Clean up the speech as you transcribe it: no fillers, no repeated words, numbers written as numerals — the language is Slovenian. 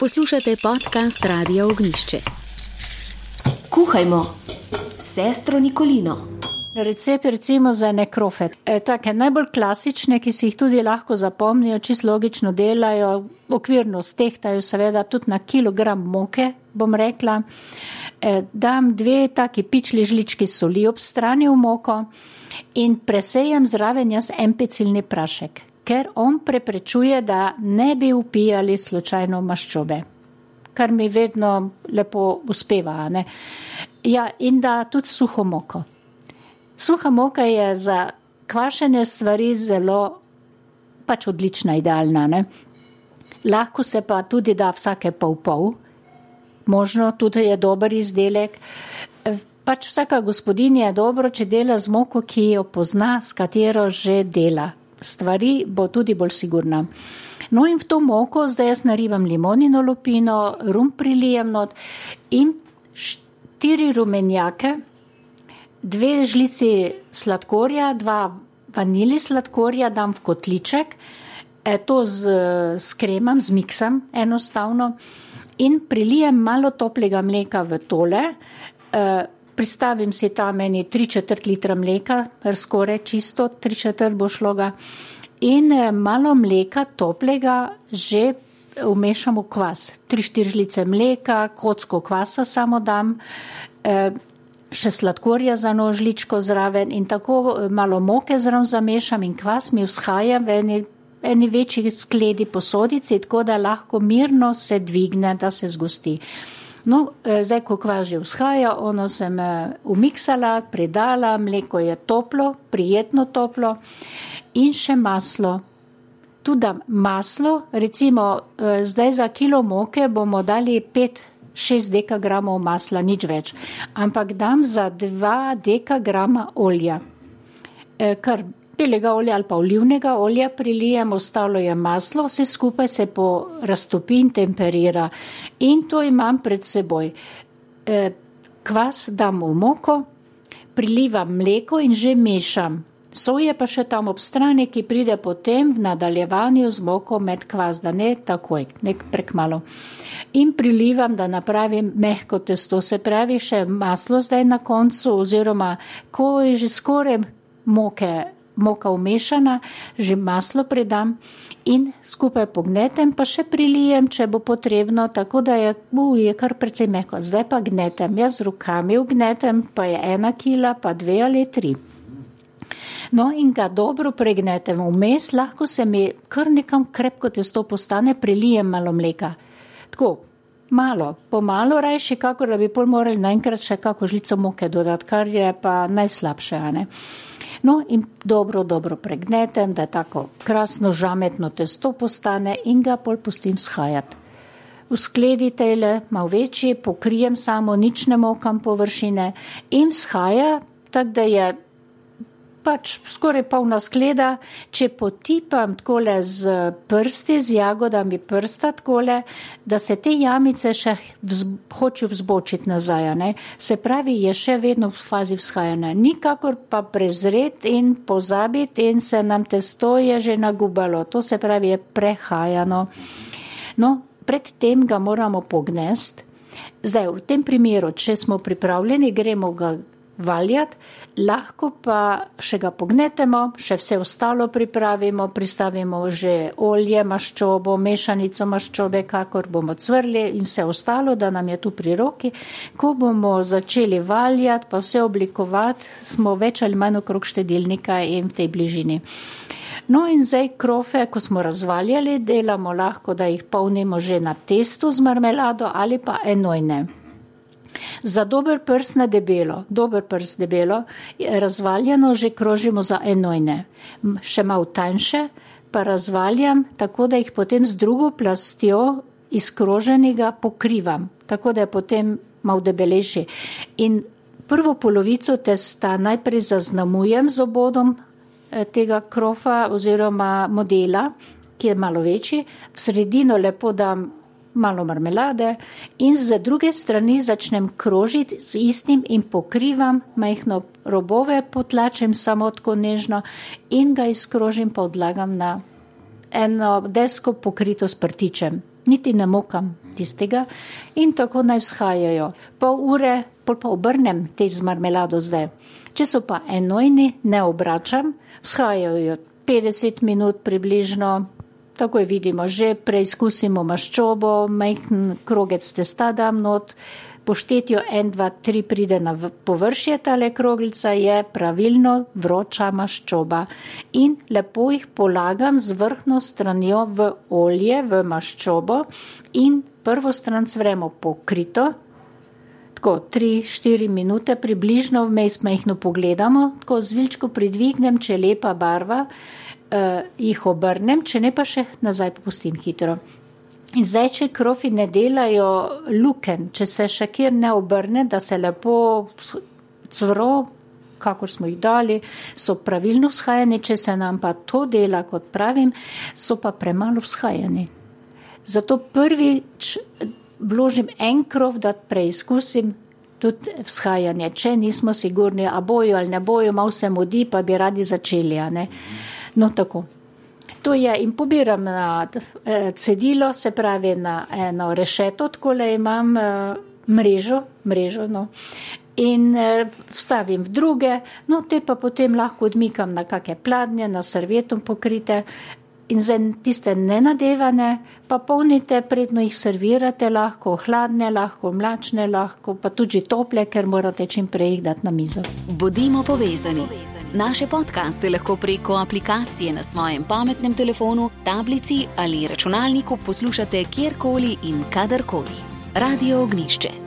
Poslušate podcast Radia Ognjišče. Kuhajmo sestro Nikolino. Recept recimo za nekrofe. Take najbolj klasične, ki si jih tudi lahko zapomnijo, čisto logično delajo, okvirno stehtajo seveda tudi na kilogram moke, bom rekla. Dam 2 taki pičli žlički soli ob strani v moko in presejem zraven jaz en pecilni prašek, ker on preprečuje, da ne bi upijali slučajno maščobe, kar mi vedno lepo uspeva, ne? Ja, in da tudi suho moko. Suha moka je za kvašene stvari zelo odlična, idealna, ne? Lahko se pa tudi da vsake pol, možno tudi je dober izdelek. Vsaka gospodinja je dobro, če dela z moko, ki jo pozna, s katero že dela. Stvari bo tudi bolj sigurna. No in v to moko zdaj jaz naribam limonino lupino, rum prilijem not in 4 rumenjake, 2 žlici sladkorja, 2 vanili sladkorja dam v kotliček, to z kremam, zmiksam enostavno in prilijem malo toplega mleka v tole, pristavim si tam eni 3/4 litra mleka, skoraj čisto 3/4 bo šlo ga, in malo mleka toplega že vmešam v kvas. 3-4 žlice mleka, kocko kvasa samo dam, še sladkorja za eno žličko zraven in tako malo moke zraven zamešam in kvas mi vzhaja v eni večji skledi posodici, tako da lahko mirno se dvigne, da se zgosti. No, zdaj, ko kvas že vzhaja, ono sem umiksala, pridala, mleko je toplo, prijetno toplo in še maslo. Tu dam maslo, recimo zdaj za kilo moke bomo dali 5-6 dekagramov masla, nič več, ampak dam za 2 dekagrama olja, kar belega olja ali pa olivnega olja prilijem, ostalo je maslo, vse skupaj se raztopi in temperira in to imam pred seboj. Kvas dam v moko, prilivam mleko in že mešam. Sol je pa še tam ob strani, ki pride potem v nadaljevanju z moko med kvas, da ne takoj, nek prekmalo. In prilivam, da napravim mehko testo, se pravi še maslo zdaj na koncu, oziroma ko je že skoraj moka umešana, že maslo pridam in skupaj pognetem, pa še prilijem, če bo potrebno, tako da je kar precej mehko. Zdaj pa gnetem, jaz z rokami ugnetem, pa je 1 kila, pa 2 ali 3. No in ga dobro pregnetem, vmes lahko se mi kar nekam krepko testo postane, prilijem malo mleka. Tako, malo, pomalo rajši, kakor da bi pol morali naenkrat še kako žlico moke dodati, kar je pa najslabše, a ne. No in dobro pregnetem, da je tako krasno žametno testo postane in ga pol pustim vzhajati. V skledi tejle, malo večji, pokrijem samo, nič ne mokam površine in vzhaja, tako da je skoraj polna skleda, če potipam takole z prsti, z jagodami prsta takole, da se te jamice še hočejo vzbočiti nazaj, ne? Se pravi, je še vedno v fazi vzhajanja. Nikakor pa prezreti in pozabiti in se nam testo je že nagubalo. To se pravi, je prehajano. No, predtem ga moramo pognesti. Zdaj, v tem primeru, če smo pripravljeni, gremo ga valjati, lahko pa še ga pognetemo, še vse ostalo pripravimo, pristavimo že olje, maščobo, mešanico maščobe, kakor bomo cvrli in vse ostalo, da nam je tu pri roki. Ko bomo začeli valjati, pa vse oblikovati, smo več ali manj okrog štedilnika in v tej bližini. No in zdaj krofe, ko smo razvaljali, delamo lahko, da jih polnimo že na testu z marmelado ali pa enojne. Za dober prst debelo, razvaljeno že krožimo za enojne. Še malo tanjše pa razvaljam, tako da jih potem z drugo plastjo izkroženega pokrivam, tako da je potem malo debelejši. In prvo polovico testa najprej zaznamujem z obodom tega krofa oziroma modela, ki je malo večji, v sredino lepo dam malo marmelade in z druge strani začnem krožiti z istim in pokrivam majhno robove, potlačem samo tako nežno in ga izkrožim pa odlagam na eno desko pokrito s prtičem. Niti ne mokam. tistega in tako naj vzhajajo. Pol ure, pol pa obrnem te z marmelado zdaj. Če so pa enojni, ne obračam, vzhajajo 50 minut približno, takoj vidimo, že preizkusimo maščobo, majhen krogec testa dam not, po štetju 1, 2, 3 pride na površje tale kroglica, je pravilno vroča maščoba. In lepo jih polagam z vrhno stranjo v olje, v maščobo in prvo stran cvremo pokrito, tako 3-4 minute približno, vmes majhno pogledamo, tako zvilčko pridvignem, če je lepa barva, jih obrnem, če ne pa še nazaj popustim hitro. In zdaj, če krofi ne delajo luken, če se še kjer ne obrne, da se lepo cvro, kakor smo jih dali, so pravilno vzhajani, če se nam pa to dela, kot pravim, so pa premalo vzhajani. Zato prvič vložim en krof, da preizkusim tudi vzhajanje. Če nismo sigurni, a bojo ali ne bojo, malo se mudi, pa bi radi začeli, a ne? No, tako. To je in pobiram na cedilo, se pravi na eno rešeto, takole imam mrežo, no, in vstavim v druge, no, te pa potem lahko odmikam na kakšne pladnje, na servietom pokrite in za tiste nenadevane pa polnite, predno jih servirate, lahko hladne, lahko mlačne, lahko pa tudi tople, ker morate čim prej jih dati na mizo. Bodimo povezani. Naše podcaste lahko preko aplikacije na svojem pametnem telefonu, tablici ali računalniku poslušate kjerkoli in kadarkoli. Radio Ognjišče.